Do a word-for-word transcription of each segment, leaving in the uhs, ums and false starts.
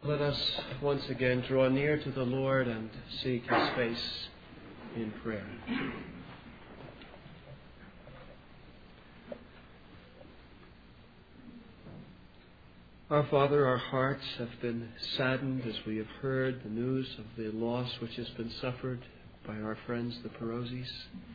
Let us once again draw near to the Lord and seek His face in prayer. Our Father, our hearts have been saddened as we have heard the news of the loss which has been suffered by our friends, the Perosis.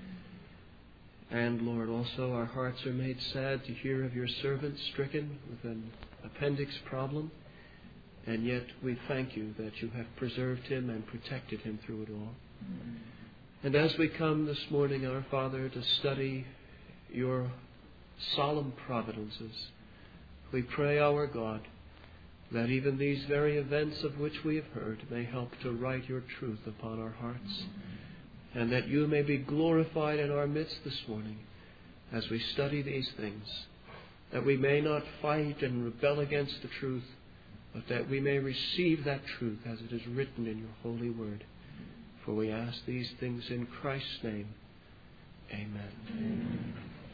And, Lord, also our hearts are made sad to hear of your servant stricken with an appendix problem. And yet we thank you that you have preserved him and protected him through it all. Mm-hmm. And as we come this morning, our Father, to study your solemn providences, we pray, our God, that even these very events of which we have heard may help to write your truth upon our hearts, mm-hmm. and that you may be glorified in our midst this morning as we study these things, that we may not fight and rebel against the truth, but that we may receive that truth as it is written in your holy word. For we ask these things in Christ's name. Amen. Amen.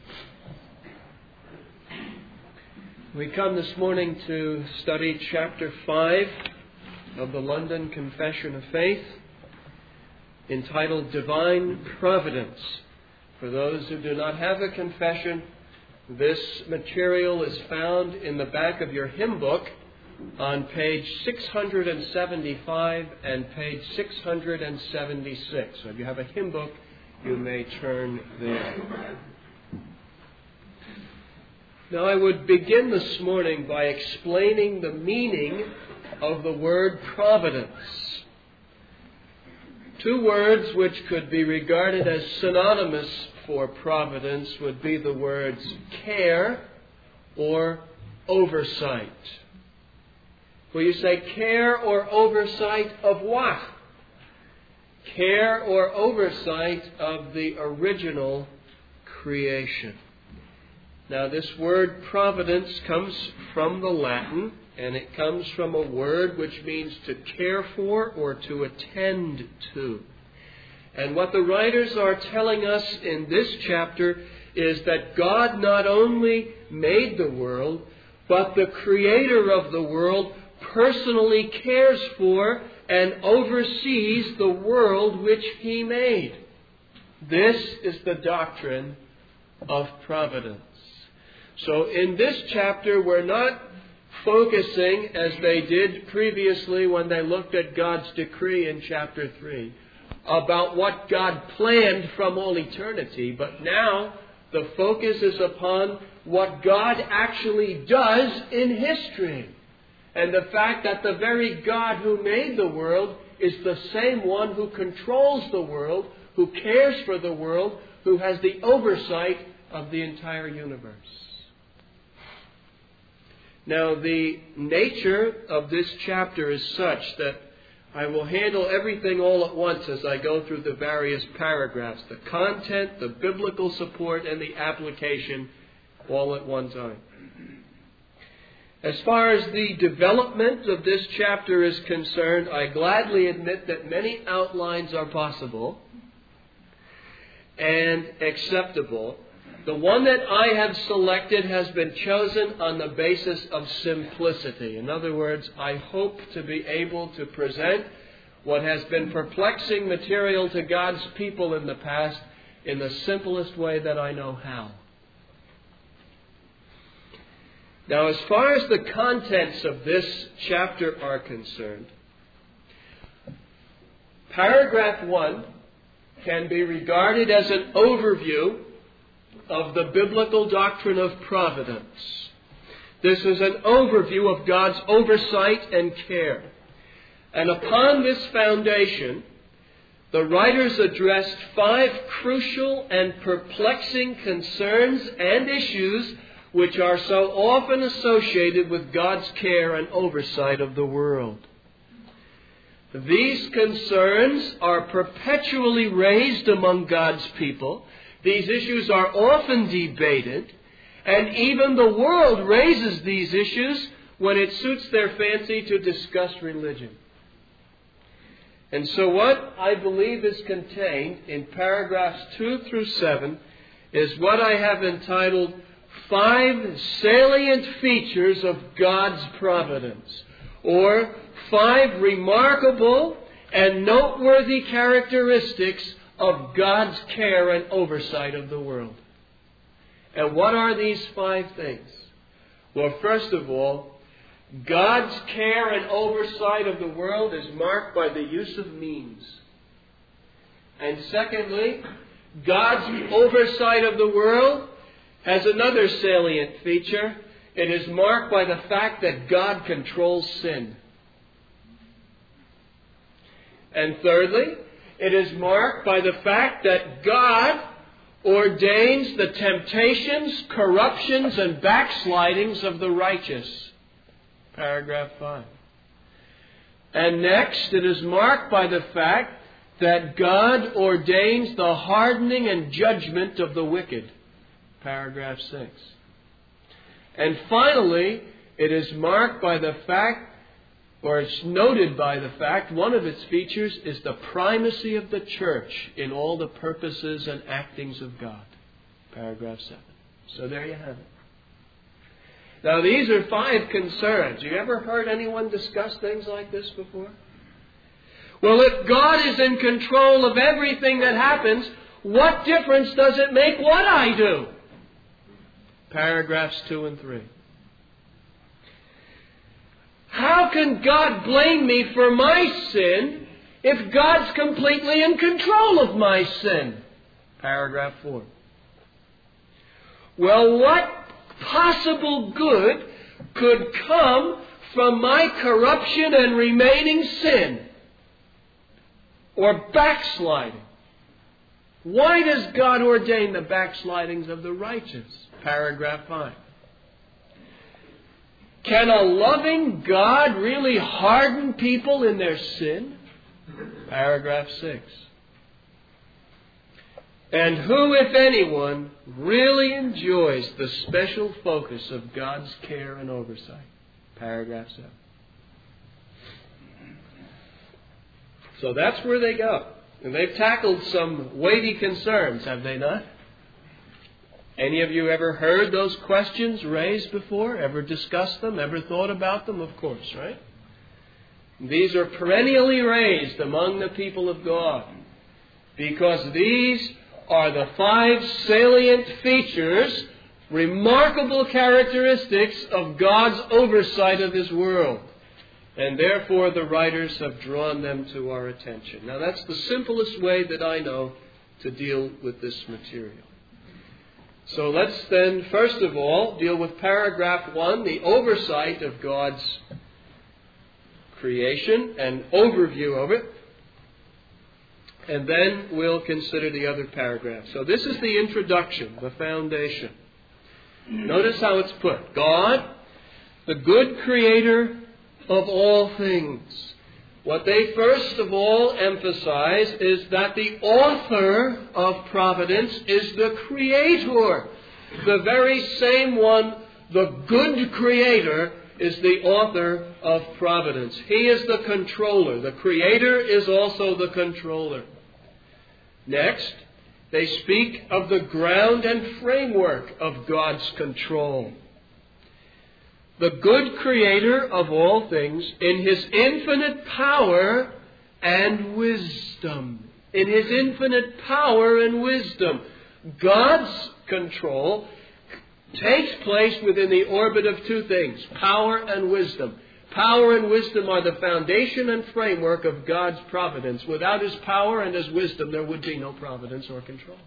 We come this morning to study chapter five of the London Confession of Faith, entitled Divine Providence. For those who do not have a confession, this material is found in the back of your hymn book, on page six hundred seventy-five and page six hundred seventy-six. So if you have a hymn book, you may turn there. Now I would begin this morning by explaining the meaning of the word providence. Two words which could be regarded as synonymous for providence would be the words care or oversight. Will you say care or oversight of what? Care or oversight of the original creation. Now this word providence comes from the Latin, and it comes from a word which means to care for or to attend to. And what the writers are telling us in this chapter is that God not only made the world, but the creator of the world personally cares for and oversees the world which He made. This is the doctrine of providence. So in this chapter, we're not focusing, as they did previously when they looked at God's decree in chapter three, about what God planned from all eternity. But now the focus is upon what God actually does in history. And the fact that the very God who made the world is the same one who controls the world, who cares for the world, who has the oversight of the entire universe. Now, the nature of this chapter is such that I will handle everything all at once as I go through the various paragraphs. The content, the biblical support, and the application all at one time. As far as the development of this chapter is concerned, I gladly admit that many outlines are possible and acceptable. The one that I have selected has been chosen on the basis of simplicity. In other words, I hope to be able to present what has been perplexing material to God's people in the past in the simplest way that I know how. Now, as far as the contents of this chapter are concerned, paragraph one can be regarded as an overview of the biblical doctrine of providence. This is an overview of God's oversight and care. And upon this foundation, the writers addressed five crucial and perplexing concerns and issues which are so often associated with God's care and oversight of the world. These concerns are perpetually raised among God's people. These issues are often debated, and even the world raises these issues when it suits their fancy to discuss religion. And so what I believe is contained in paragraphs two through seven is what I have entitled Five Salient Features of God's Providence, or five remarkable and noteworthy characteristics of God's care and oversight of the world. And what are these five things? Well, first of all, God's care and oversight of the world is marked by the use of means. And secondly, God's oversight of the world has another salient feature. It is marked by the fact that God controls sin. And thirdly, it is marked by the fact that God ordains the temptations, corruptions, and backslidings of the righteous. Paragraph five. And next, it is marked by the fact that God ordains the hardening and judgment of the wicked. Paragraph six. And finally, it is marked by the fact, or it's noted by the fact, one of its features is the primacy of the church in all the purposes and actings of God. Paragraph seven. So there you have it. Now these are five concerns. You ever heard anyone discuss things like this before? Well, if God is in control of everything that happens, what difference does it make what I do? Paragraphs two and three. How can God blame me for my sin if God's completely in control of my sin? Paragraph four. Well, what possible good could come from my corruption and remaining sin or backsliding? Why does God ordain the backslidings of the righteous? Paragraph five. Can a loving God really harden people in their sin? Paragraph six. And who, if anyone, really enjoys the special focus of God's care and oversight? Paragraph seven. So that's where they go. And they've tackled some weighty concerns, have they not? Any of you ever heard those questions raised before? Ever discussed them? Ever thought about them? Of course, right? These are perennially raised among the people of God because these are the five salient features, remarkable characteristics of God's oversight of His world. And therefore the writers have drawn them to our attention. Now that's the simplest way that I know to deal with this material. So let's then, first of all, deal with paragraph one, the oversight of God's creation, an overview of it. And then we'll consider the other paragraphs. So this is the introduction, the foundation. Notice how it's put. God, the good creator of all things. What they first of all emphasize is that the author of providence is the creator. The very same one, the good creator, is the author of providence. He is the controller. The creator is also the controller. Next, they speak of the ground and framework of God's control. The good creator of all things, in His infinite power and wisdom. In His infinite power and wisdom. God's control takes place within the orbit of two things, power and wisdom. Power and wisdom are the foundation and framework of God's providence. Without His power and His wisdom, there would be no providence or control.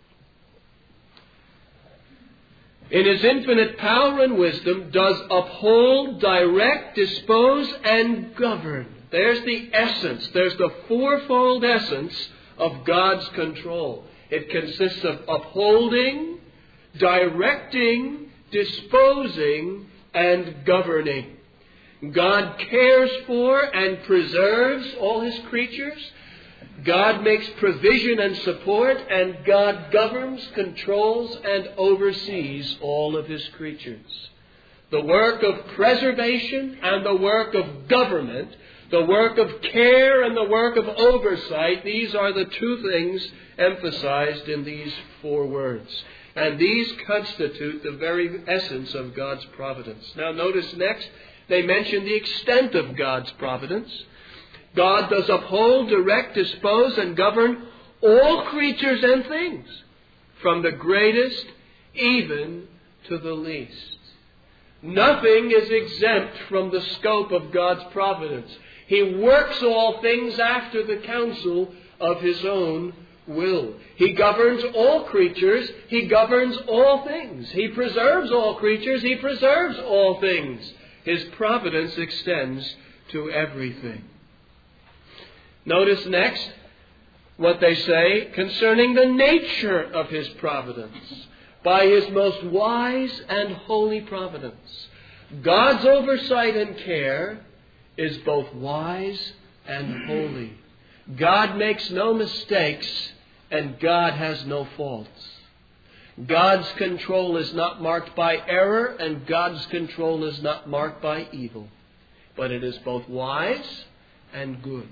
In His infinite power and wisdom does uphold, direct, dispose, and govern. There's the essence. There's the fourfold essence of God's control. It consists of upholding, directing, disposing, and governing. God cares for and preserves all His creatures. God makes provision and support, and God governs, controls, and oversees all of His creatures. The work of preservation and the work of government, the work of care and the work of oversight, these are the two things emphasized in these four words. And these constitute the very essence of God's providence. Now notice next, they mention the extent of God's providence. God does uphold, direct, dispose, and govern all creatures and things, from the greatest even to the least. Nothing is exempt from the scope of God's providence. He works all things after the counsel of His own will. He governs all creatures. He governs all things. He preserves all creatures. He preserves all things. His providence extends to everything. Notice next what they say concerning the nature of His providence. By His most wise and holy providence, God's oversight and care is both wise and holy. God makes no mistakes, and God has no faults. God's control is not marked by error, and God's control is not marked by evil. But it is both wise and good.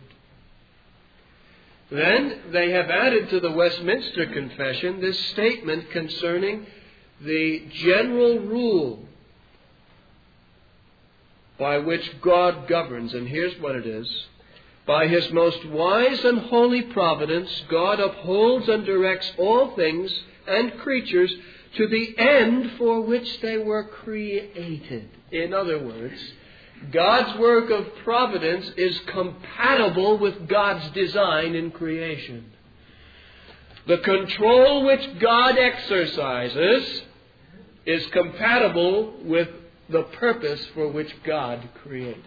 Then they have added to the Westminster Confession this statement concerning the general rule by which God governs. And here's what it is. By His most wise and holy providence, God upholds and directs all things and creatures to the end for which they were created. In other words, God's work of providence is compatible with God's design in creation. The control which God exercises is compatible with the purpose for which God created.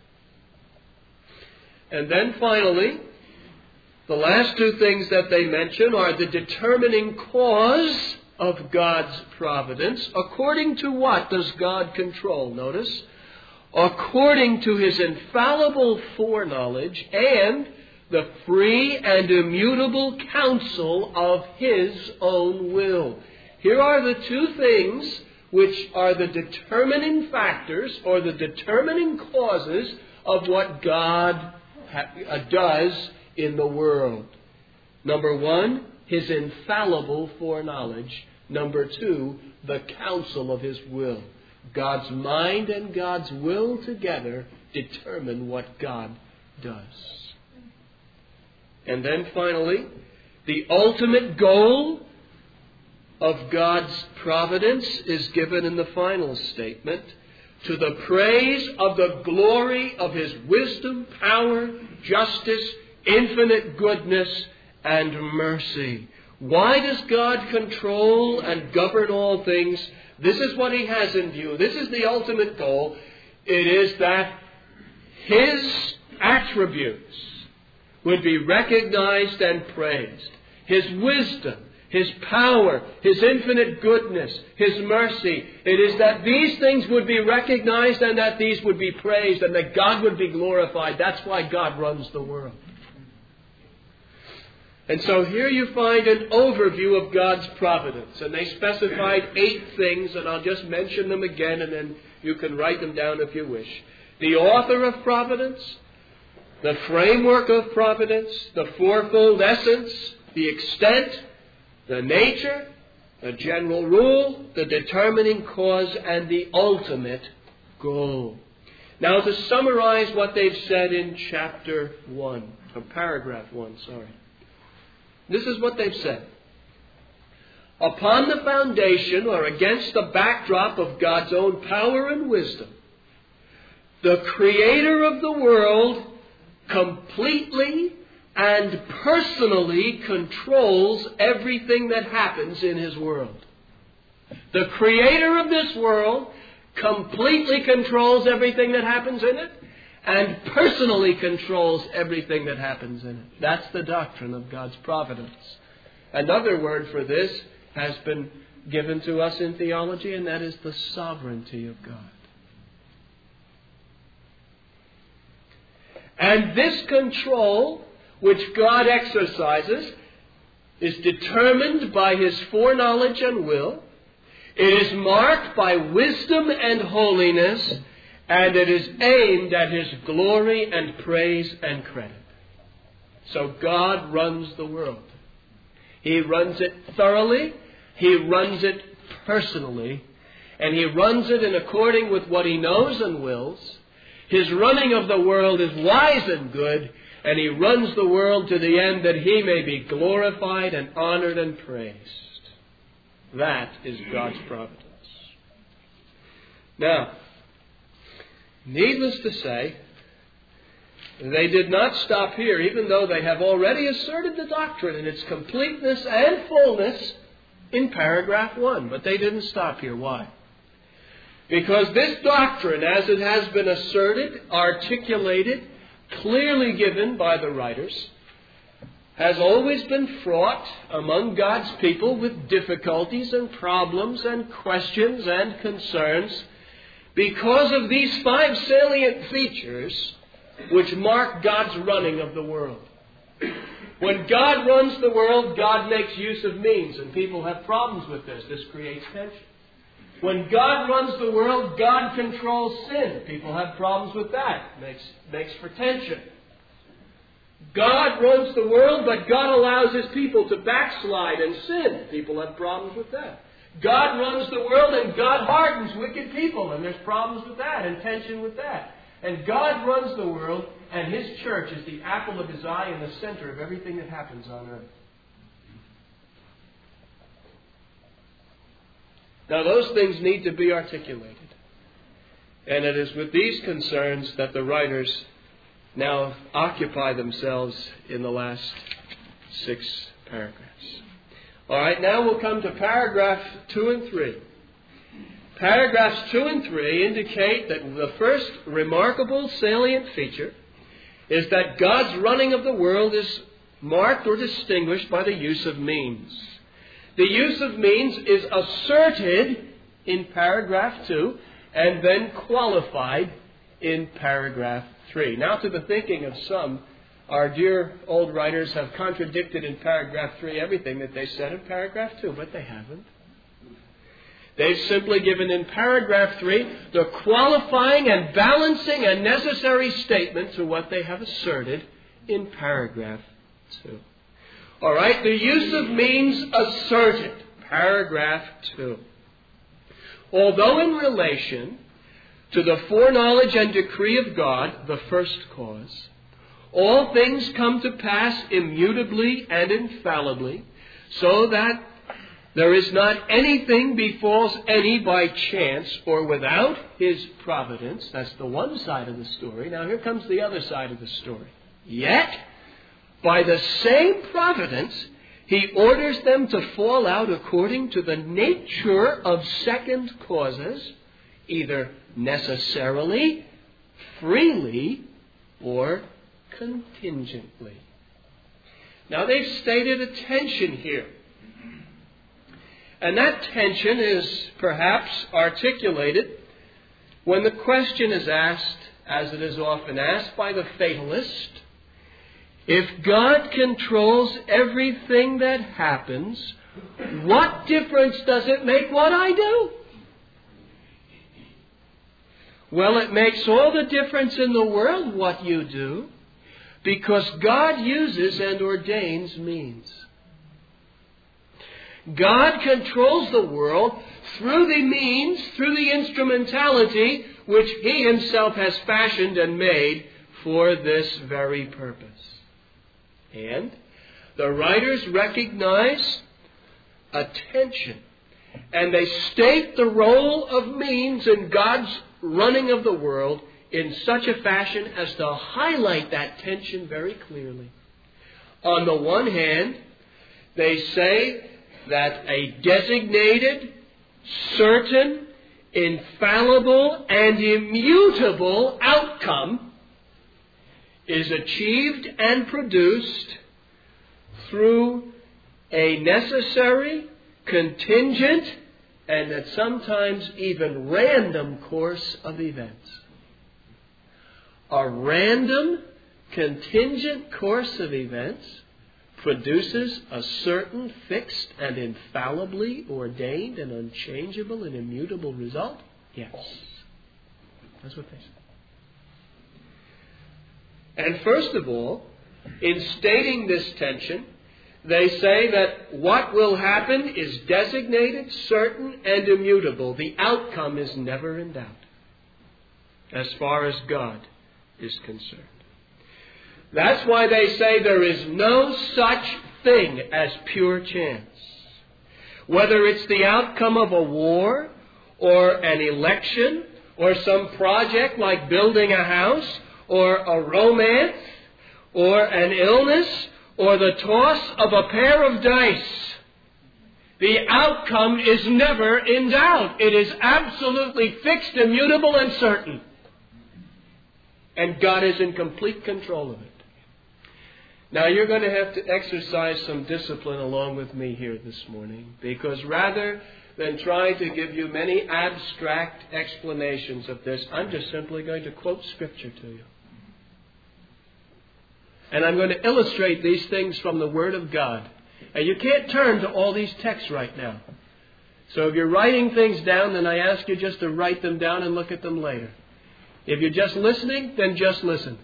And then finally, the last two things that they mention are the determining cause of God's providence. According to what does God control? Notice. According to His infallible foreknowledge and the free and immutable counsel of His own will. Here are the two things which are the determining factors or the determining causes of what God ha- does in the world. Number one, His infallible foreknowledge. Number two, the counsel of His will. God's mind and God's will together determine what God does. And then finally, the ultimate goal of God's providence is given in the final statement, to the praise of the glory of His wisdom, power, justice, infinite goodness, and mercy. Why does God control and govern all things? This is what He has in view. This is the ultimate goal. It is that His attributes would be recognized and praised. His wisdom, His power, His infinite goodness, His mercy. It is that these things would be recognized and that these would be praised and that God would be glorified. That's why God runs the world. And so here you find an overview of God's providence. And they specified eight things, and I'll just mention them again, and then you can write them down if you wish. The author of providence, the framework of providence, the fourfold essence, the extent, the nature, the general rule, the determining cause, and the ultimate goal. Now to summarize what they've said in chapter one, or paragraph one, sorry. This is what they've said. Upon the foundation, or against the backdrop of God's own power and wisdom, the Creator of the world completely and personally controls everything that happens in His world. The Creator of this world completely controls everything that happens in it, and personally controls everything that happens in it. That's the doctrine of God's providence. Another word for this has been given to us in theology, and that is the sovereignty of God. And this control which God exercises is determined by His foreknowledge and will. It is marked by wisdom and holiness, and it is aimed at His glory and praise and credit. So God runs the world. He runs it thoroughly. He runs it personally. And He runs it in according with what He knows and wills. His running of the world is wise and good, and He runs the world to the end that He may be glorified and honored and praised. That is God's providence. Now, needless to say, they did not stop here, even though they have already asserted the doctrine in its completeness and fullness in paragraph one. But they didn't stop here. Why? Because this doctrine, as it has been asserted, articulated, clearly given by the writers, has always been fraught among God's people with difficulties and problems and questions and concerns because of these five salient features which mark God's running of the world. When God runs the world, God makes use of means, and people have problems with this. This creates tension. When God runs the world, God controls sin. People have problems with that. Makes, makes for tension. God runs the world, but God allows His people to backslide and sin. People have problems with that. God runs the world, and God hardens wicked people, and there's problems with that and tension with that. And God runs the world, and His church is the apple of His eye and the center of everything that happens on earth. Now, those things need to be articulated. And it is with these concerns that the writers now occupy themselves in the last six paragraphs. All right, now we'll come to paragraph two and three. Paragraphs two and three indicate that the first remarkable salient feature is that God's running of the world is marked or distinguished by the use of means. The use of means is asserted in paragraph two and then qualified in paragraph three. Now, to the thinking of some, our dear old writers have contradicted in paragraph three everything that they said in paragraph two, but they haven't. They've simply given in paragraph three the qualifying and balancing and necessary statement to what they have asserted in paragraph two. All right, the use of means asserted, paragraph two. Although in relation to the foreknowledge and decree of God, the first cause, all things come to pass immutably and infallibly, so that there is not anything befalls any by chance or without His providence. That's the one side of the story. Now here comes the other side of the story. Yet, by the same providence, He orders them to fall out according to the nature of second causes, either necessarily, freely, or contingently. Now they've stated a tension here. And that tension is perhaps articulated when the question is asked, as it is often asked by the fatalist, if God controls everything that happens, what difference does it make what I do? Well, it makes all the difference in the world what you do, because God uses and ordains means. God controls the world through the means, through the instrumentality which He Himself has fashioned and made for this very purpose. And the writers recognize a tension, and they state the role of means in God's running of the world in such a fashion as to highlight that tension very clearly. On the one hand, they say that a designated, certain, infallible, and immutable outcome is achieved and produced through a necessary, contingent, and at sometimes even random course of events. A random, contingent course of events produces a certain fixed and infallibly ordained and unchangeable and immutable result? Yes. That's what they say. And first of all, in stating this tension, they say that what will happen is designated, certain, and immutable. The outcome is never in doubt. as far as God is concerned. That's why they say there is no such thing as pure chance. Whether it's the outcome of a war, or an election, or some project like building a house, or a romance, or an illness, or the toss of a pair of dice, the outcome is never in doubt. It is absolutely fixed, immutable, and certain. And God is in complete control of it. Now you're going to have to exercise some discipline along with me here this morning, because rather than trying to give you many abstract explanations of this, I'm just simply going to quote Scripture to you. And I'm going to illustrate these things from the Word of God. And you can't turn to all these texts right now. So if you're writing things down, then I ask you just to write them down and look at them later. If you're just listening, then just listen.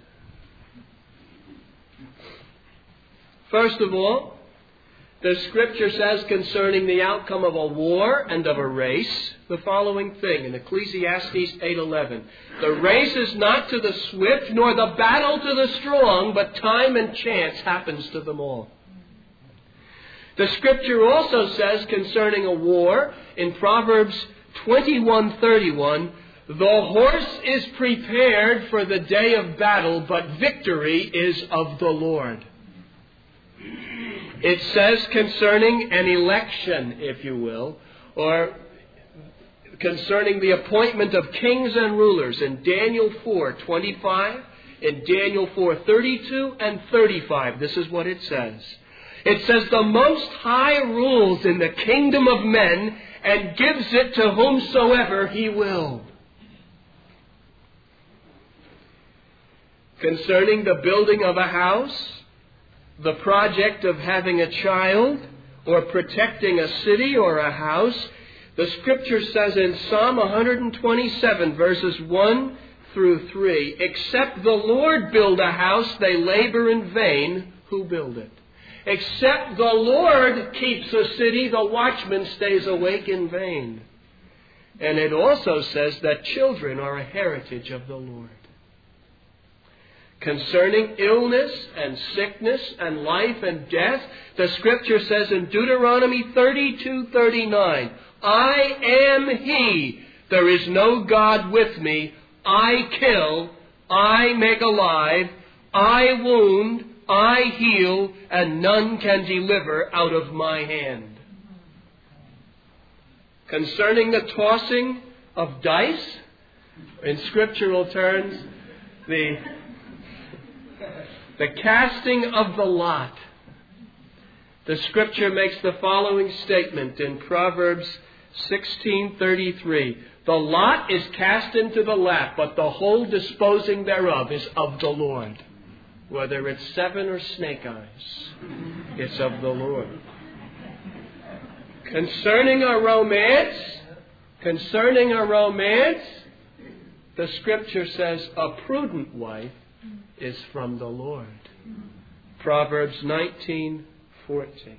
First of all, the Scripture says concerning the outcome of a war and of a race the following thing in Ecclesiastes eight eleven. The race is not to the swift, nor the battle to the strong, but time and chance happens to them all. The Scripture also says concerning a war in Proverbs twenty-one thirty-one, the horse is prepared for the day of battle, but victory is of the Lord. It says concerning an election, if you will, or concerning the appointment of kings and rulers in Daniel four twenty-five, in Daniel four thirty-two and thirty-five. This is what it says. It says, the Most High rules in the kingdom of men and gives it to whomsoever He will. Concerning the building of a house, the project of having a child, or protecting a city or a house, the Scripture says in Psalm one twenty-seven, verses one through three, except the Lord build a house, they labor in vain who build it. Except the Lord keeps a city, the watchman stays awake in vain. And it also says that children are a heritage of the Lord. Concerning illness and sickness and life and death, the Scripture says in Deuteronomy thirty-two thirty-nine, I am He, there is no God with me, I kill, I make alive, I wound, I heal, and none can deliver out of my hand. Concerning the tossing of dice, in scriptural terms, the The casting of the lot. The Scripture makes the following statement in Proverbs sixteen thirty-three. The lot is cast into the lap, but the whole disposing thereof is of the Lord. Whether it's seven or snake eyes, it's of the Lord. Concerning a romance, concerning a romance, the Scripture says a prudent wife is from the Lord. Proverbs nineteen fourteen.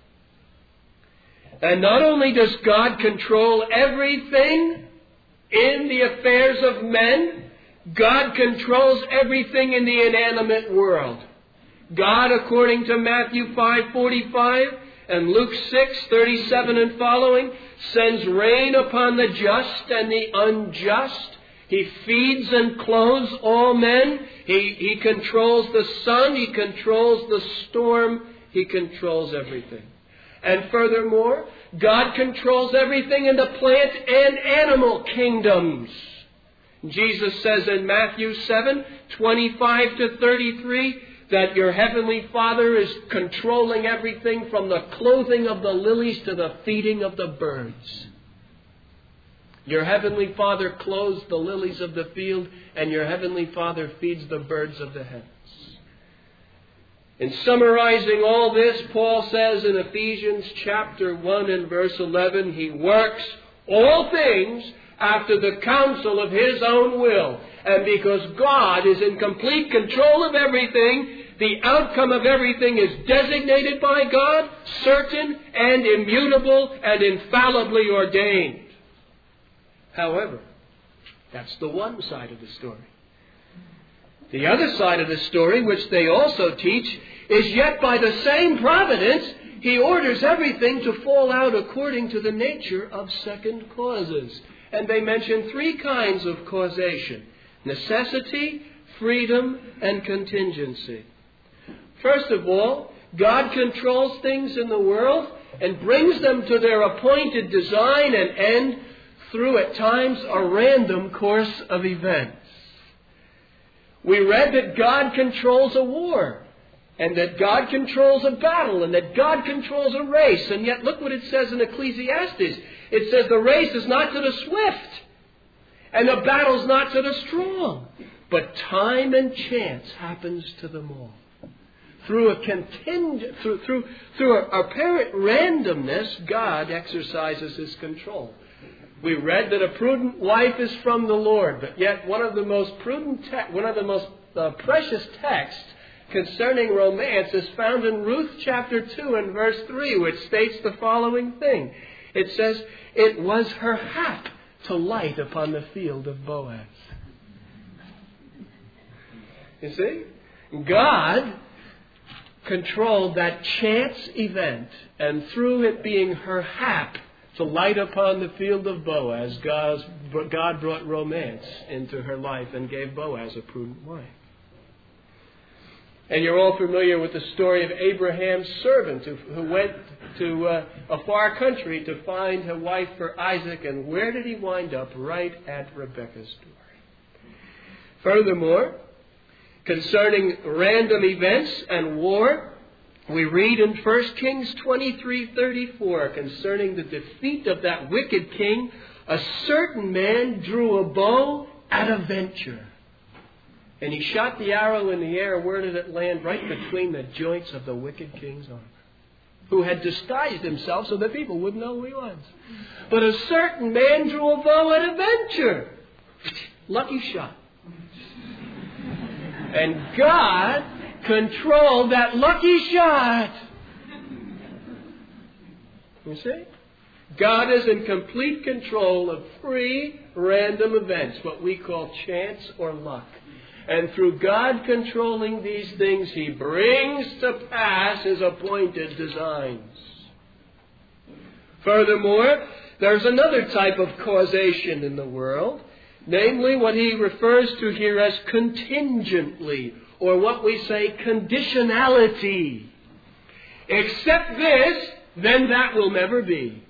And not only does God control everything in the affairs of men, God controls everything in the inanimate world. God, according to Matthew five forty-five and Luke six thirty-seven and following, sends rain upon the just and the unjust. He feeds and clothes all men. He, he controls the sun. He controls the storm. He controls everything. And furthermore, God controls everything in the plant and animal kingdoms. Jesus says in Matthew seven twenty-five to thirty-three that your heavenly Father is controlling everything from the clothing of the lilies to the feeding of the birds. Your heavenly Father clothes the lilies of the field, and your heavenly Father feeds the birds of the heavens. In summarizing all this, Paul says in Ephesians chapter one and verse eleven, He works all things after the counsel of His own will. And because God is in complete control of everything, the outcome of everything is designated by God, certain and immutable and infallibly ordained. However, That's the one side of the story. The other side of the story, which they also teach, is yet by the same providence, He orders everything to fall out according to the nature of second causes. And they mention three kinds of causation: necessity, freedom, and contingency. First of all, God controls things in the world and brings them to their appointed design and end through, at times, a random course of events. We read that God controls a war, and that God controls a battle, and that God controls a race. And yet look what it says in Ecclesiastes. It says the race is not to the swift, and the battle's not to the strong, but time and chance happens to them all. Through a contingent, through through through a apparent randomness, God exercises His control. We read that a prudent wife is from the Lord, but yet one of the most prudent, te- one of the most uh, precious texts concerning romance is found in Ruth chapter two and verse three, which states the following thing. It says, "It was her hap to light upon the field of Boaz." You see? God controlled that chance event, and through it being her hap to light upon the field of Boaz, God, God brought romance into her life and gave Boaz a prudent wife. And you're all familiar with the story of Abraham's servant who, who went to uh, a far country to find a wife for Isaac. And where did he wind up? Right at Rebekah's door. Furthermore, concerning random events and war, we read in First Kings twenty-three thirty-four, concerning the defeat of that wicked king, a certain man drew a bow at a venture. And he shot the arrow in the air. Where did it land? Right between the joints of the wicked king's armor, who had disguised himself so that people wouldn't know who he was. But a certain man drew a bow at a venture. Lucky shot. And God controlled that lucky shot. You see? God is in complete control of free, random events, what we call chance or luck. And through God controlling these things, He brings to pass His appointed designs. Furthermore, there's another type of causation in the world, namely what he refers to here as contingently, or what we say conditionality. Except this, then that will never be.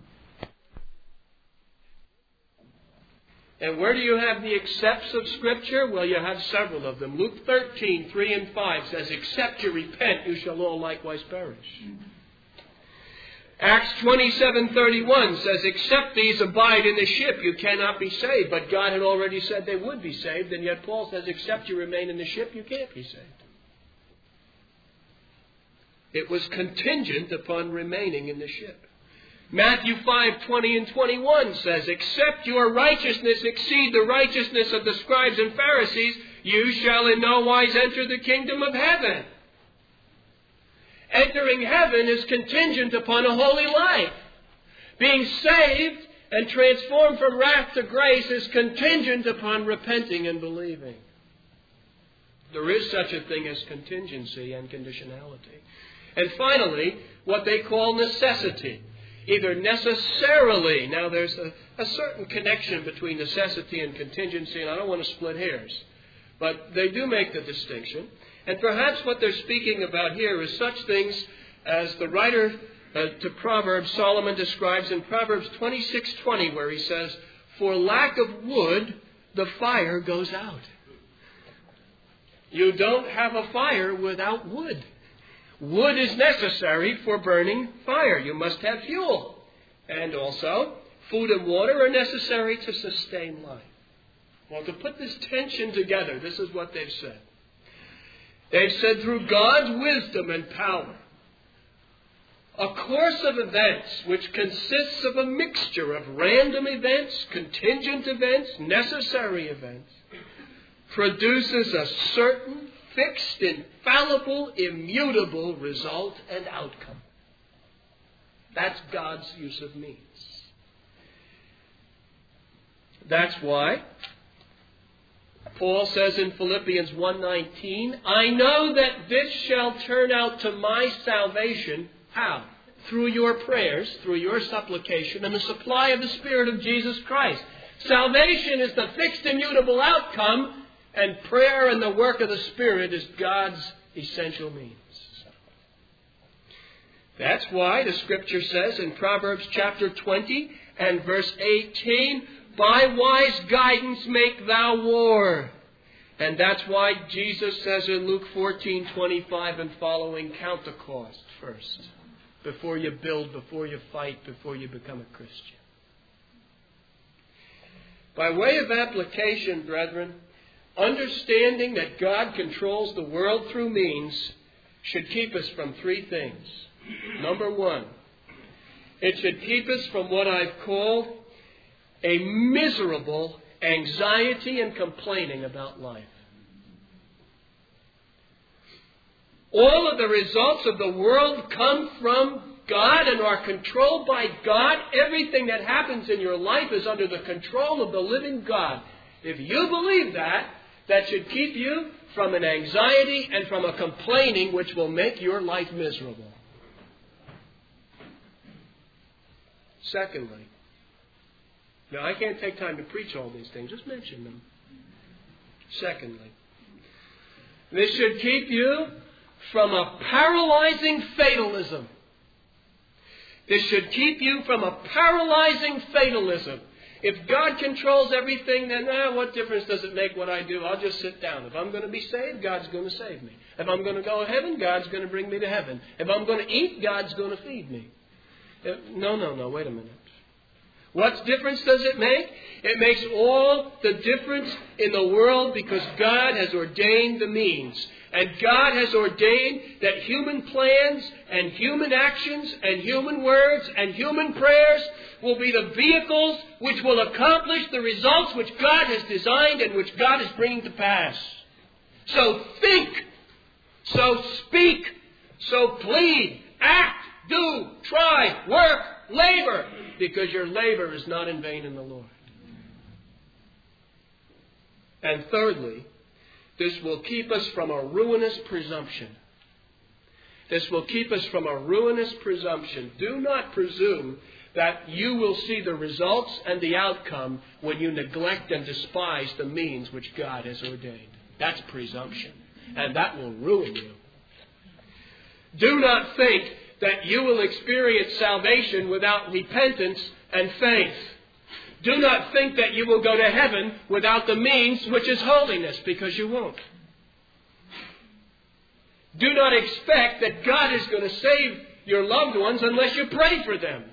And where do you have the excepts of Scripture? Well, you have several of them. Luke thirteen, three and five says, "Except you repent, you shall all likewise perish." Acts twenty-seven thirty-one says, "Except these abide in the ship, you cannot be saved." But God had already said they would be saved, and yet Paul says, "Except you remain in the ship, you can't be saved." It was contingent upon remaining in the ship. Matthew five twenty and twenty-one says, "Except your righteousness exceed the righteousness of the scribes and Pharisees, you shall in no wise enter the kingdom of heaven." Entering heaven is contingent upon a holy life. Being saved and transformed from wrath to grace is contingent upon repenting and believing. There is such a thing as contingency and conditionality. And finally, what they call necessity. Either necessarily, now there's a, a certain connection between necessity and contingency, and I don't want to split hairs, but they do make the distinction. And perhaps what they're speaking about here is such things as the writer uh, to Proverbs, Solomon, describes in Proverbs twenty-six twenty, where he says, "For lack of wood, the fire goes out." You don't have a fire without wood. Wood is necessary for burning fire. You must have fuel. And also, food and water are necessary to sustain life. Well, to put this tension together, this is what they've said. They've said through God's wisdom and power, a course of events which consists of a mixture of random events, contingent events, necessary events, produces a certain, fixed, infallible, immutable result and outcome. That's God's use of means. That's why Paul says in Philippians one nineteen, I know that this shall turn out to my salvation. How? Through your prayers, through your supplication, and the supply of the Spirit of Jesus Christ. Salvation is the fixed, immutable outcome, and prayer and the work of the Spirit is God's essential means. That's why the Scripture says in Proverbs chapter twenty and verse eighteen, by wise guidance make thou war. And that's why Jesus says in Luke fourteen twenty-five and following, count the cost first. Before you build, before you fight, before you become a Christian. By way of application, brethren, understanding that God controls the world through means should keep us from three things. Number one, it should keep us from what I've called a miserable anxiety and complaining about life. All of the results of the world come from God and are controlled by God. Everything that happens in your life is under the control of the living God. If you believe that, that should keep you from an anxiety and from a complaining which will make your life miserable. Secondly, now I can't take time to preach all these things, just mention them. Secondly, this should keep you from a paralyzing fatalism. This should keep you from a paralyzing fatalism. If God controls everything, then ah, what difference does it make what I do? I'll just sit down. If I'm going to be saved, God's going to save me. If I'm going to go to heaven, God's going to bring me to heaven. If I'm going to eat, God's going to feed me. No, no, no, wait a minute. What difference does it make? It makes all the difference in the world because God has ordained the means. And God has ordained that human plans and human actions and human words and human prayers will be the vehicles which will accomplish the results which God has designed and which God is bringing to pass. So think, so speak, so plead, act, do, try, work, labor, because your labor is not in vain in the Lord. And thirdly, this will keep us from a ruinous presumption. This will keep us from a ruinous presumption. Do not presume that you will see the results and the outcome when you neglect and despise the means which God has ordained. That's presumption. And that will ruin you. Do not think that you will experience salvation without repentance and faith. Do not think that you will go to heaven without the means which is holiness, because you won't. Do not expect that God is going to save your loved ones unless you pray for them.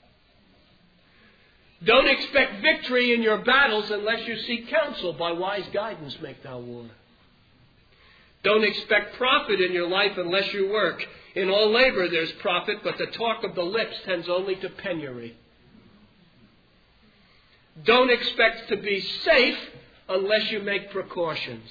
Don't expect victory in your battles unless you seek counsel. By wise guidance make thou war. Don't expect profit in your life unless you work. In all labor there's profit, but the talk of the lips tends only to penury. Don't expect to be safe unless you make precautions.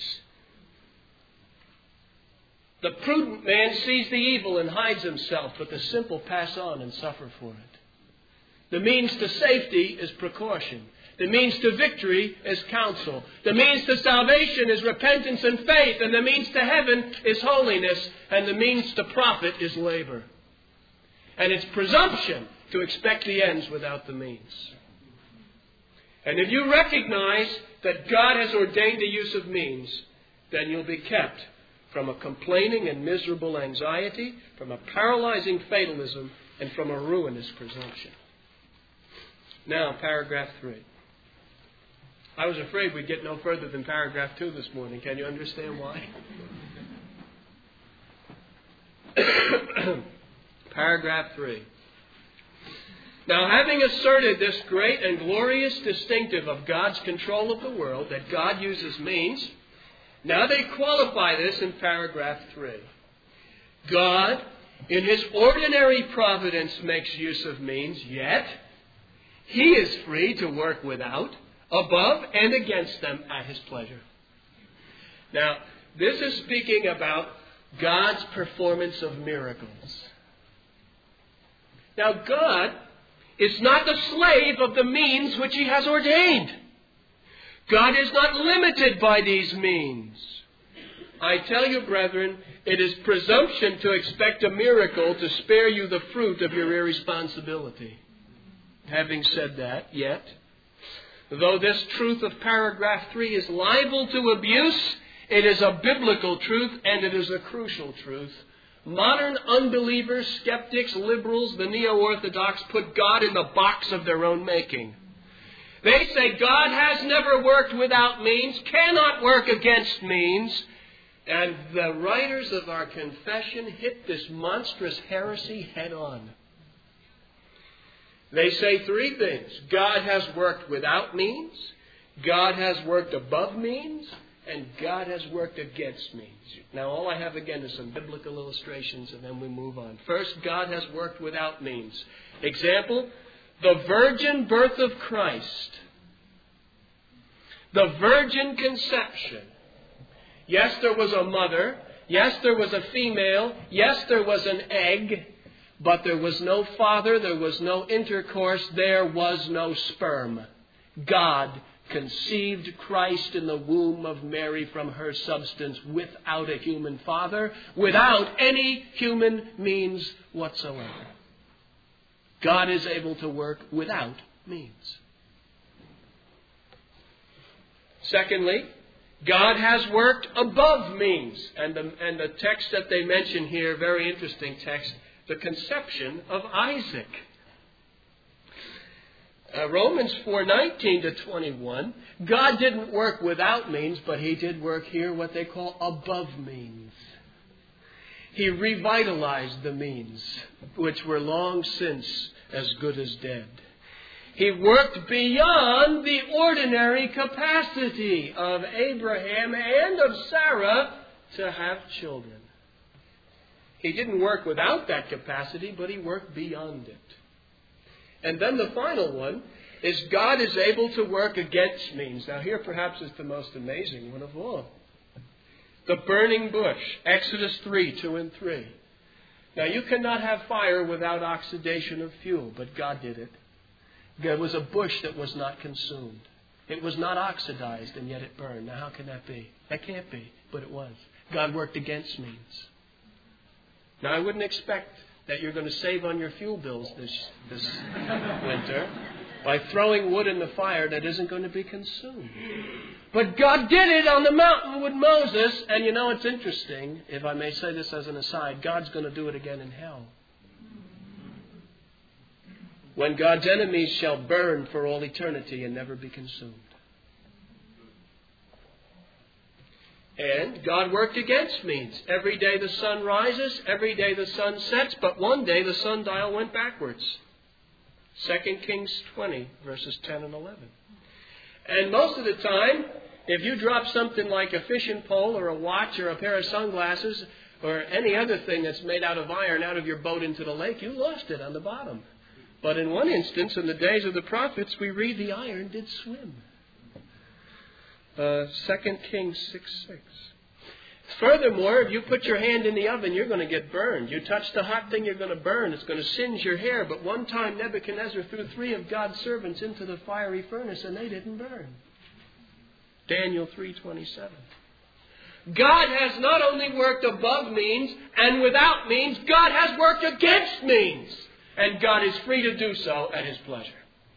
The prudent man sees the evil and hides himself, but the simple pass on and suffer for it. The means to safety is precaution. The means to victory is counsel. The means to salvation is repentance and faith. And the means to heaven is holiness. And the means to profit is labor. And it's presumption to expect the ends without the means. And if you recognize that God has ordained the use of means, then you'll be kept from a complaining and miserable anxiety, from a paralyzing fatalism, and from a ruinous presumption. Now, paragraph three. I was afraid we'd get no further than paragraph two this morning. Can you understand why? Paragraph three. Now, having asserted this great and glorious distinctive of God's control of the world, that God uses means, now they qualify this in paragraph three. God, in His ordinary providence, makes use of means, yet He is free to work without, above, and against them at His pleasure. Now, this is speaking about God's performance of miracles. Now, God is not the slave of the means which He has ordained. God is not limited by these means. I tell you, brethren, it is presumption to expect a miracle to spare you the fruit of your irresponsibility. Having said that, yet, though this truth of paragraph three is liable to abuse, it is a biblical truth and it is a crucial truth. Modern unbelievers, skeptics, liberals, the neo-orthodox put God in the box of their own making. They say God has never worked without means, cannot work against means. And the writers of our confession hit this monstrous heresy head on. They say three things. God has worked without means, God has worked above means, and God has worked against means. Now, all I have again is some biblical illustrations, and then we move on. First, God has worked without means. Example, the virgin birth of Christ. The virgin conception. Yes, there was a mother. Yes, there was a female. Yes, there was an egg. But there was no father. There was no intercourse. There was no sperm. God conceived Christ in the womb of Mary from her substance without a human father, without any human means whatsoever. God is able to work without means. Secondly, God has worked above means. And the, and the text that they mention here, very interesting text, the conception of Isaac. Uh, Romans four nineteen to twenty-one, God didn't work without means, but He did work here what they call above means. He revitalized the means, which were long since as good as dead. He worked beyond the ordinary capacity of Abraham and of Sarah to have children. He didn't work without that capacity, but He worked beyond it. And then the final one is God is able to work against means. Now here perhaps is the most amazing one of all. The burning bush, Exodus three, two and three. Now you cannot have fire without oxidation of fuel, but God did it. There was a bush that was not consumed. It was not oxidized, and yet it burned. Now how can that be? That can't be, but it was. God worked against means. Now I wouldn't expect that you're going to save on your fuel bills this, this winter by throwing wood in the fire that isn't going to be consumed. But God did it on the mountain with Moses. And you know, it's interesting, if I may say this as an aside, God's going to do it again in hell. When God's enemies shall burn for all eternity and never be consumed. And God worked against means. Every day the sun rises, every day the sun sets, but one day the sundial went backwards. Second Kings twenty, verses ten and eleven. And most of the time, if you drop something like a fishing pole or a watch or a pair of sunglasses or any other thing that's made out of iron out of your boat into the lake, you lost it on the bottom. But in one instance, in the days of the prophets, we read the iron did swim. Uh, Second Kings six six. Furthermore, if you put your hand in the oven, you're going to get burned. You touch the hot thing, you're going to burn. It's going to singe your hair. But one time Nebuchadnezzar threw three of God's servants into the fiery furnace and they didn't burn. Daniel three twenty-seven. God has not only worked above means and without means, God has worked against means. And God is free to do so at His pleasure.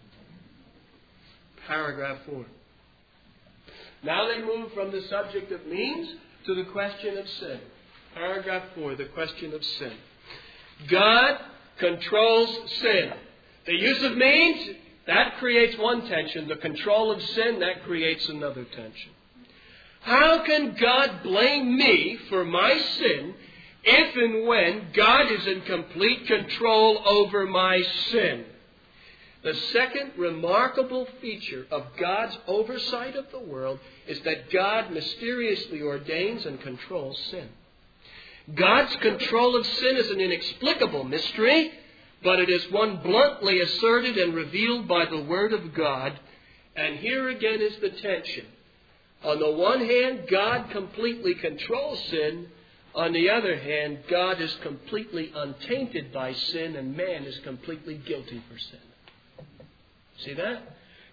Paragraph four. Now they move from the subject of means to the question of sin. Paragraph four, the question of sin. God controls sin. The use of means, that creates one tension. The control of sin, that creates another tension. How can God blame me for my sin if and when God is in complete control over my sin? The second remarkable feature of God's oversight of the world is that God mysteriously ordains and controls sin. God's control of sin is an inexplicable mystery, but it is one bluntly asserted and revealed by the Word of God. And here again is the tension. On the one hand, God completely controls sin. On the other hand, God is completely untainted by sin, and man is completely guilty for sin. See that?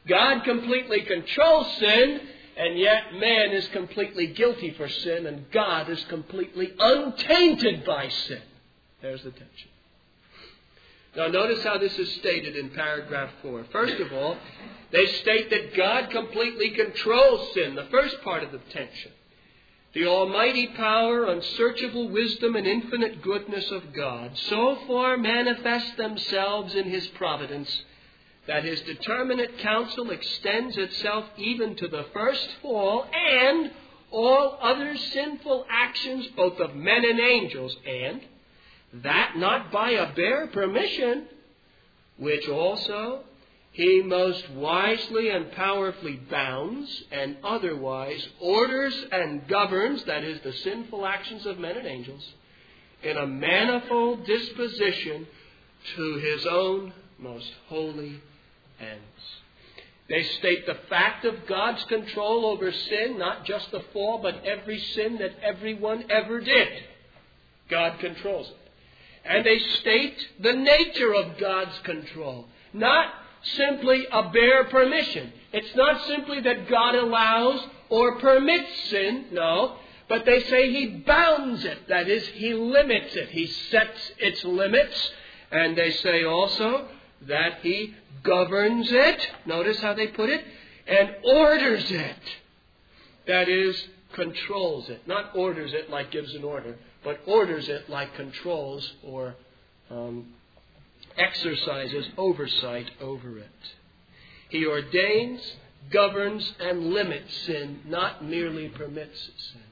God completely controls sin, and yet man is completely guilty for sin, and God is completely untainted by sin. There's the tension. Now notice how this is stated in paragraph four. First of all, they state that God completely controls sin, the first part of the tension. The almighty power, unsearchable wisdom, and infinite goodness of God so far manifest themselves in His providence that His determinate counsel extends itself even to the first fall and all other sinful actions both of men and angels, and that not by a bare permission, which also He most wisely and powerfully bounds and otherwise orders and governs, that is, the sinful actions of men and angels, in a manifold disposition to His own most holy ends. They state the fact of God's control over sin, not just the fall, but every sin that everyone ever did. God controls it. And they state the nature of God's control, not simply a bare permission. It's not simply that God allows or permits sin, no, but they say He bounds it. That is, He limits it. He sets its limits. And they say also that He governs it. Notice how they put it. And orders it. That is, controls it. Not orders it like gives an order, but orders it like controls or um, exercises oversight over it. He ordains, governs, and limits sin, not merely permits sin.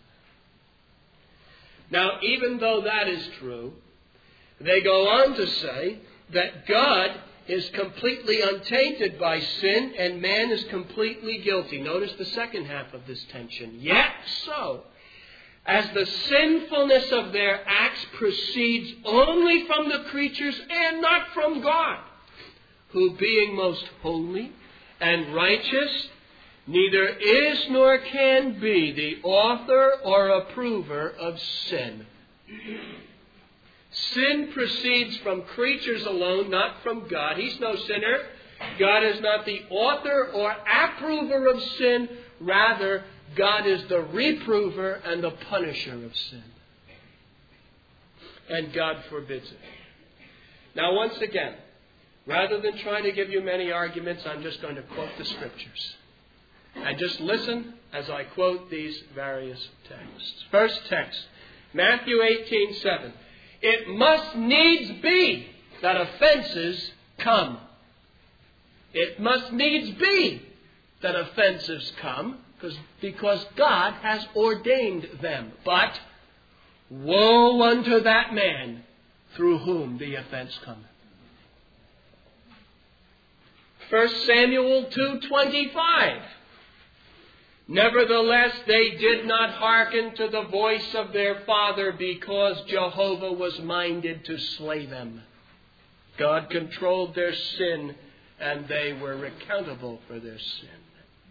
Now, even though that is true, they go on to say that God is completely untainted by sin and man is completely guilty. Notice the second half of this tension. Yet so, as the sinfulness of their acts proceeds only from the creatures and not from God, who being most holy and righteous, neither is nor can be the author or approver of sin. Sin proceeds from creatures alone, not from God. He's no sinner. God is not the author or approver of sin. Rather, God is the reprover and the punisher of sin. And God forbids it. Now, once again, rather than trying to give you many arguments, I'm just going to quote the Scriptures. And just listen as I quote these various texts. First text, Matthew eighteen seven. It must needs be that offenses come. It must needs be that offenses come because, because God has ordained them. But woe unto that man through whom the offense cometh. First Samuel two twenty-five. Nevertheless, they did not hearken to the voice of their father because Jehovah was minded to slay them. God controlled their sin and they were accountable for their sin.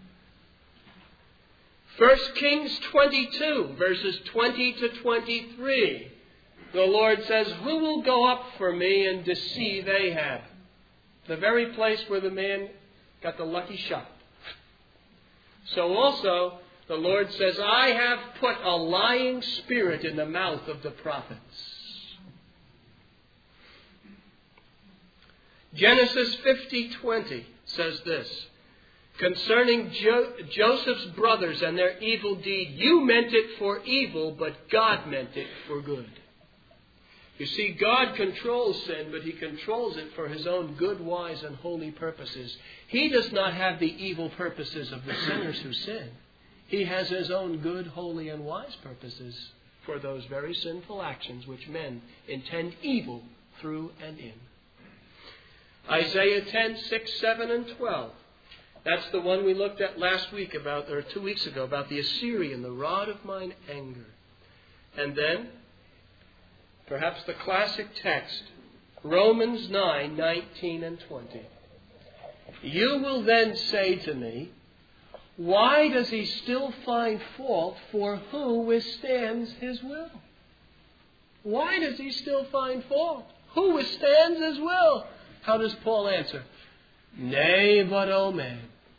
First Kings twenty-two, verses twenty to twenty-three. The Lord says, who will go up for me and deceive Ahab? The very place where the man got the lucky shot. So also, the Lord says, I have put a lying spirit in the mouth of the prophets. Genesis fifty twenty says this, concerning jo- Joseph's brothers and their evil deed, you meant it for evil, but God meant it for good. You see, God controls sin, but He controls it for His own good, wise, and holy purposes. He does not have the evil purposes of the sinners who sin. He has His own good, holy, and wise purposes for those very sinful actions which men intend evil through and in. Isaiah ten, six, seven, and twelve. That's the one we looked at last week about, or two weeks ago, about the Assyrian, the rod of mine anger. And then, perhaps the classic text, Romans nine, nineteen and twenty. You will then say to me, why does he still find fault for who withstands his will? Why does he still find fault? Who withstands his will? How does Paul answer? Nay, but, O man,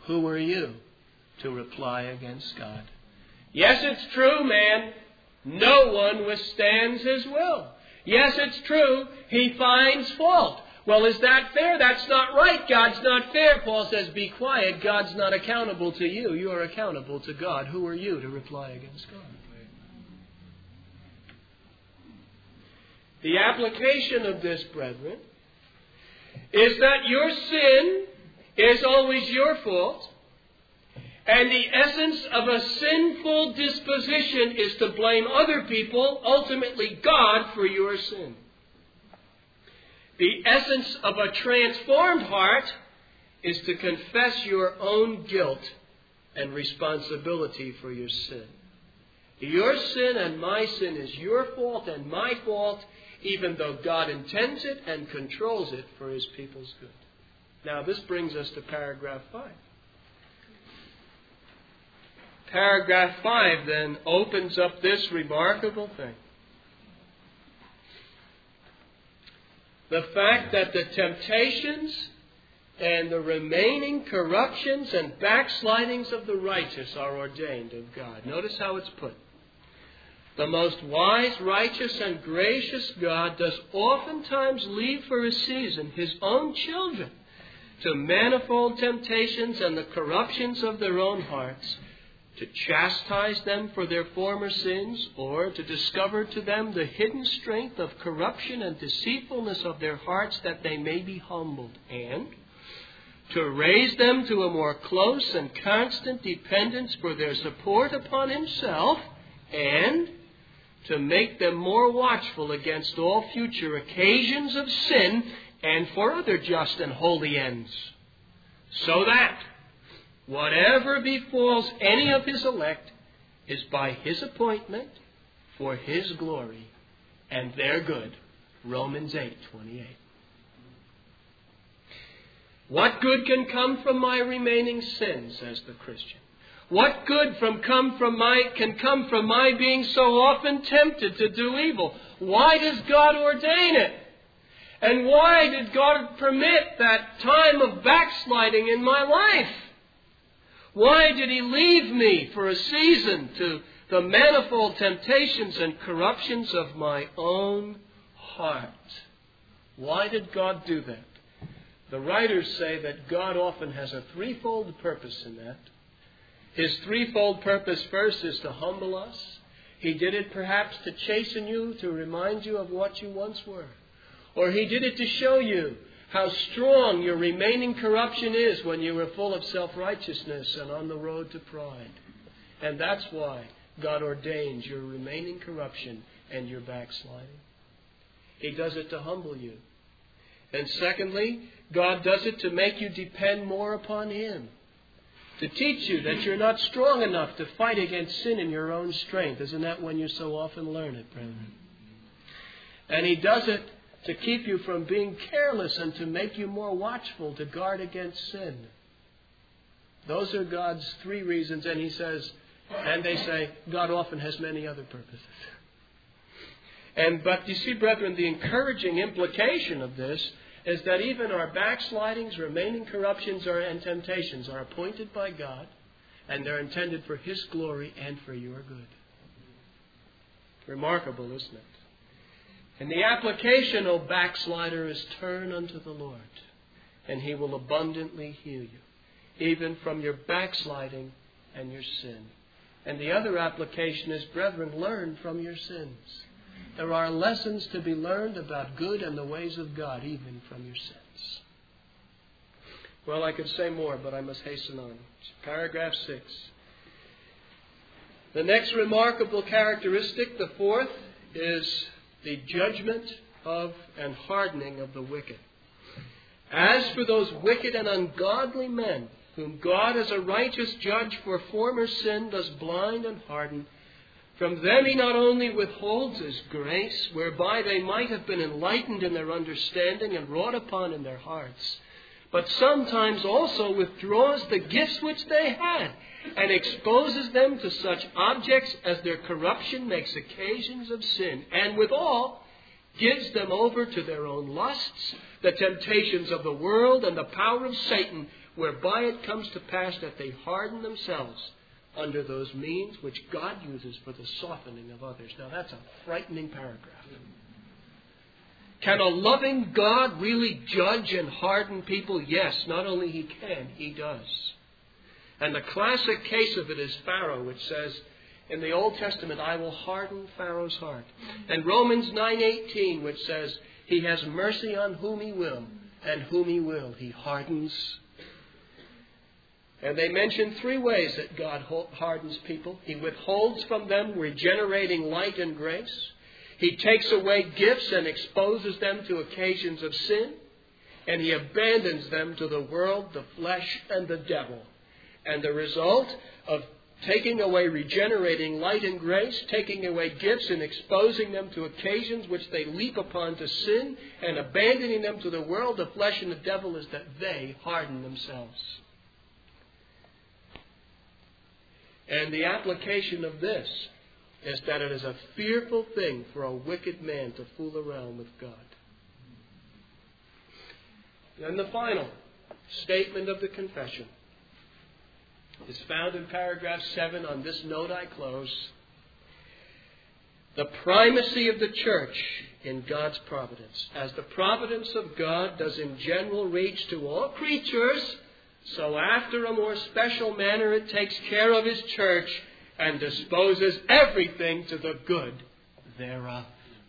Who are you to reply against God? Yes, it's true, man. No one withstands his will. Yes, it's true. He finds fault. Well, is that fair? That's not right. God's not fair. Paul says, be quiet. God's not accountable to you. You are accountable to God. Who are you to reply against God? The application of this, brethren, is that your sin is always your fault, and the essence of a sinful disposition is to blame other people, ultimately God, for your sin. The essence of a transformed heart is to confess your own guilt and responsibility for your sin. Your sin and my sin is your fault and my fault, even though God intends it and controls it for His people's good. Now, this brings us to paragraph five. Paragraph five then opens up this remarkable thing. The fact that the temptations and the remaining corruptions and backslidings of the righteous are ordained of God. Notice how it's put. The most wise, righteous, and gracious God does oftentimes leave for a season His own children to manifold temptations and the corruptions of their own hearts, to chastise them for their former sins, or to discover to them the hidden strength of corruption and deceitfulness of their hearts, that they may be humbled, and to raise them to a more close and constant dependence for their support upon Himself, and to make them more watchful against all future occasions of sin and for other just and holy ends, so that whatever befalls any of His elect is by His appointment for His glory and their good. Romans eight twenty-eight. What good can come from my remaining sin, says the Christian? What good from come from my can come from my being so often tempted to do evil? Why does God ordain it? And why did God permit that time of backsliding in my life? Why did He leave me for a season to the manifold temptations and corruptions of my own heart? Why did God do that? The writers say that God often has a threefold purpose in that. His threefold purpose first is to humble us. He did it perhaps to chasten you, to remind you of what you once were. Or He did it to show you how strong your remaining corruption is when you were full of self-righteousness and on the road to pride. And that's why God ordains your remaining corruption and your backsliding. He does it to humble you. And secondly, God does it to make you depend more upon Him. To teach you that you're not strong enough to fight against sin in your own strength. Isn't that when you so often learn it, brethren? And He does it to keep you from being careless and to make you more watchful to guard against sin. Those are God's three reasons. And He says, and they say, God often has many other purposes. And but you see, brethren, the encouraging implication of this is that even our backslidings, remaining corruptions, and temptations are appointed by God, and they're intended for His glory and for your good. Remarkable, isn't it? And the application, O backslider, is turn unto the Lord, and He will abundantly heal you, even from your backsliding and your sin. And the other application is, brethren, learn from your sins. There are lessons to be learned about good and the ways of God, even from your sins. Well, I could say more, but I must hasten on. Paragraph six. The next remarkable characteristic, the fourth, is the judgment of and hardening of the wicked. As for those wicked and ungodly men, whom God as a righteous judge for former sin does blind and harden, from them He not only withholds His grace, whereby they might have been enlightened in their understanding and wrought upon in their hearts, but sometimes also withdraws the gifts which they had, and exposes them to such objects as their corruption makes occasions of sin, and withal gives them over to their own lusts, the temptations of the world, and the power of Satan, whereby it comes to pass that they harden themselves under those means which God uses for the softening of others. Now that's a frightening paragraph. Can a loving God really judge and harden people? Yes, not only He can, He does. And the classic case of it is Pharaoh, which says in the Old Testament, I will harden Pharaoh's heart. And Romans nine eighteen, which says, He has mercy on whom He will, and whom He will, He hardens. And they mention three ways that God hardens people. He withholds from them regenerating light and grace. He takes away gifts and exposes them to occasions of sin. And He abandons them to the world, the flesh, and the devil. And the result of taking away regenerating light and grace, taking away gifts and exposing them to occasions which they leap upon to sin, and abandoning them to the world, the flesh, and the devil, is that they harden themselves. And the application of this is that it is a fearful thing for a wicked man to fool around with God. Then the final statement of the confession is found in paragraph seven. On this note I close. The primacy of the church in God's providence. As the providence of God does in general reach to all creatures, so after a more special manner it takes care of His church and disposes everything to the good thereof.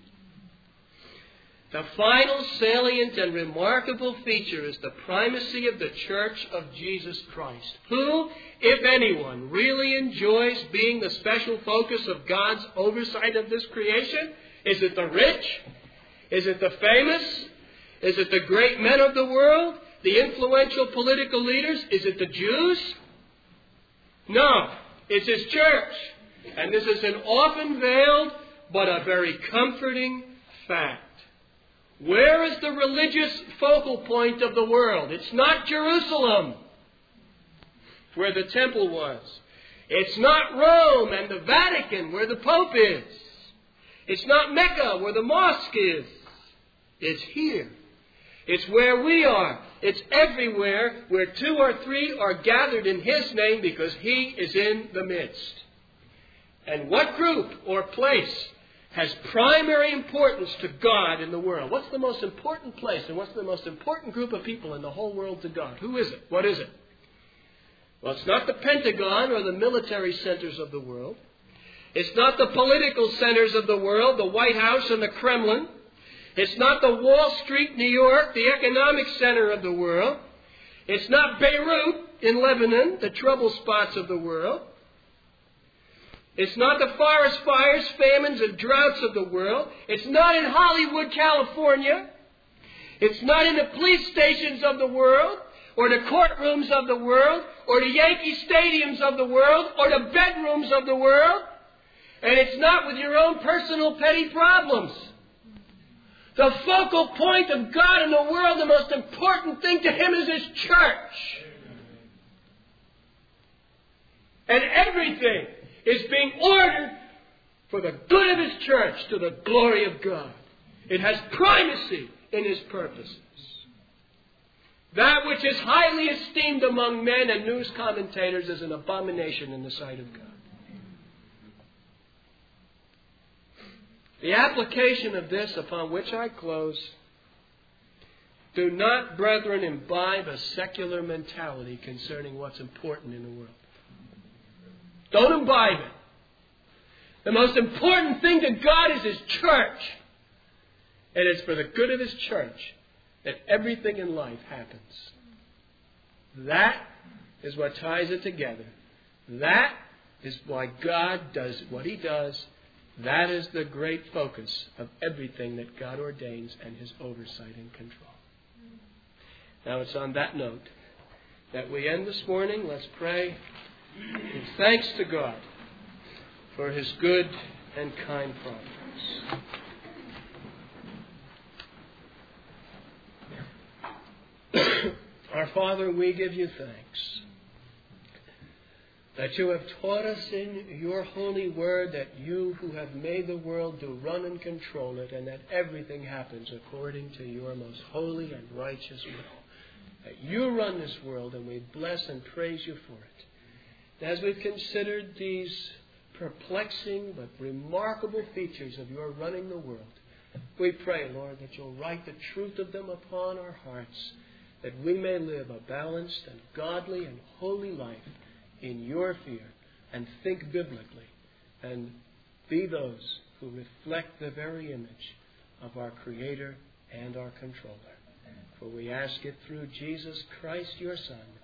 The final salient and remarkable feature is the primacy of the church of Jesus Christ, who, if anyone, really enjoys being the special focus of God's oversight of this creation. Is it the rich? Is it the famous? Is it the great men of the world? The influential political leaders? Is it the Jews? No, it's His church. And this is an often veiled but a very comforting fact. Where is the religious focal point of the world? It's not Jerusalem, where the temple was. It's not Rome and the Vatican, where the Pope is. It's not Mecca, where the mosque is. It's here. It's where we are. It's everywhere where two or three are gathered in His name, because He is in the midst. And what group or place has primary importance to God in the world? What's the most important place and what's the most important group of people in the whole world to God? Who is it? What is it? Well, it's not the Pentagon or the military centers of the world. It's not the political centers of the world, the White House and the Kremlin. It's not the Wall Street, New York, the economic center of the world. It's not Beirut in Lebanon, the trouble spots of the world. It's not the forest fires, famines, and droughts of the world. It's not in Hollywood, California. It's not in the police stations of the world, or the courtrooms of the world, or the Yankee stadiums of the world, or the bedrooms of the world. And it's not with your own personal petty problems. The focal point of God in the world, the most important thing to Him is His church. And everything is being ordered for the good of His church, to the glory of God. It has primacy in His purposes. That which is highly esteemed among men and news commentators is an abomination in the sight of God. The application of this, upon which I close: do not, brethren, imbibe a secular mentality concerning what's important in the world. Don't imbibe it. The most important thing to God is His church. And it's for the good of His church that everything in life happens. That is what ties it together. That is why God does what He does. That is the great focus of everything that God ordains and His oversight and control. Now it's on that note that we end this morning. Let's pray. Give thanks to God for His good and kind providence. Our Father, we give You thanks that You have taught us in Your holy word that You who have made the world do run and control it, and that everything happens according to Your most holy and righteous will. that you run this world, and we bless and praise you for it. As we've considered these perplexing but remarkable features of your running the world, we pray, Lord, that you'll write the truth of them upon our hearts, that we may live a balanced and godly and holy life in your fear, and think biblically, and be those who reflect the very image of our Creator and our Controller. For we ask it through Jesus Christ, your Son,